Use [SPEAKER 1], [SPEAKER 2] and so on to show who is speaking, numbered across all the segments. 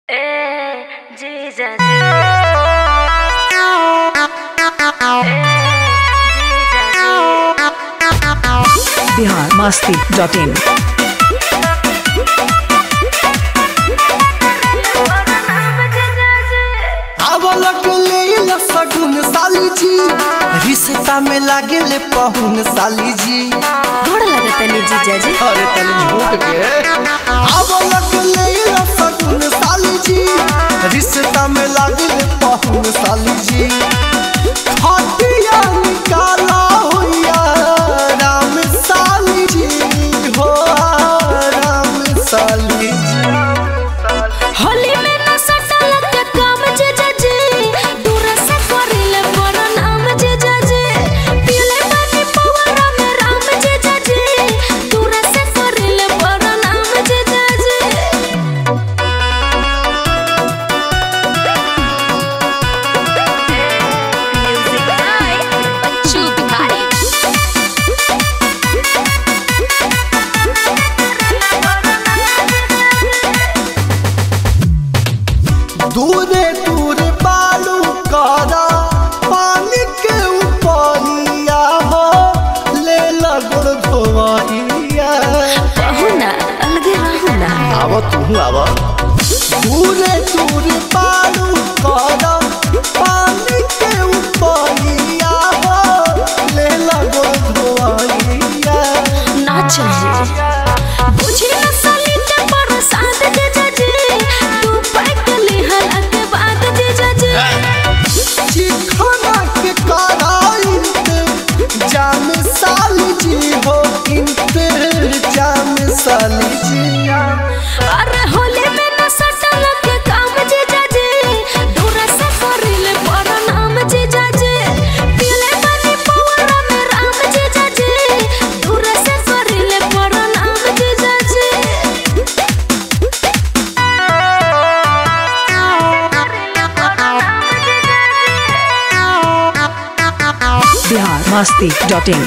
[SPEAKER 1] जीजा
[SPEAKER 2] biharmasti.in
[SPEAKER 3] सगुन साली जी रिश्ता में लागे ले पहुन साली जी
[SPEAKER 1] गोड़ लगता नहीं जीजा जी।
[SPEAKER 3] अरे तनी झूठ के अब लग ले सगुन साली जी रिश्ता में लागे ले पहुन साली जी हटिया निकाला होया राम साली जी हो राम साली जी
[SPEAKER 1] होली में न सटल के काम जीजा जी दूर से करिले बड़ नाम जीजा जी पीले पानी पवरा में राम जीजा जी दूर से करिले बड़ नाम जीजा जी। Music by Bachchu Bihari.
[SPEAKER 3] दूरे दूरे बालू कारा पानी के ऊपरिया हो ले लगड़ धोवरिया
[SPEAKER 1] बहुना अलगे रहूना
[SPEAKER 3] आवा तू आवा दूरे दूरे बालू कारा पानी के ऊपरिया हो ले लगड़ धोवरिया
[SPEAKER 1] ना चाहिए बुझी न साली के बरसात जीजा जी तू पैक लिहल के बाद जीजा जी
[SPEAKER 3] चिखना के कराइते जाम साली जी हो इनते जाम साली जी
[SPEAKER 1] अरे होली में न सटल के काम जीजा जी दूर से करिले बड़ नाम जीजा जी पीले पानी पवरा में राम जीजा जी दूर से करिले बड़ नाम जीजा जी।
[SPEAKER 2] biharmasti.in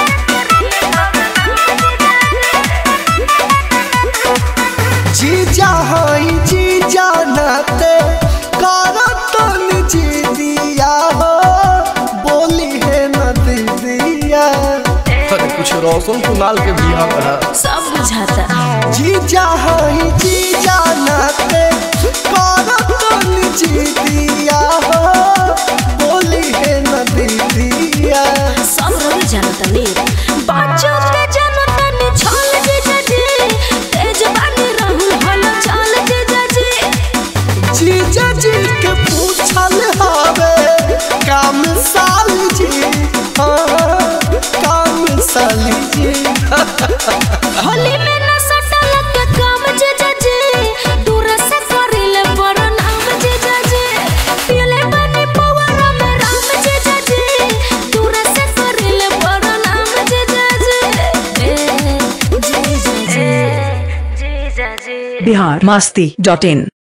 [SPEAKER 3] जीजा हई जीजा नाते करतन जी दिया हो बोली है न दीदिया अरे कुछ रोशन कुणाल के बियाह करा
[SPEAKER 1] सब बुझाता
[SPEAKER 3] जीजा हई जीजा नाते करतन जी दिया हो बोली है न दीदिया
[SPEAKER 1] सब रंग जानता नी बाजू के जानता नी छल जीजा जी तेज बानी रहू भला चाल जीजा जी
[SPEAKER 3] जीजा जी के पूछल हवे काम साली जी हाँ काम साली जी
[SPEAKER 1] होली में न सटल के काम जीजा जी दूर से करिले बड़ नाम जीजा जी पीले पानी पवरा में राम जीजा जी दूर से करिले बड़ नाम जीजा जी। जीजा जी
[SPEAKER 2] biharmasti.in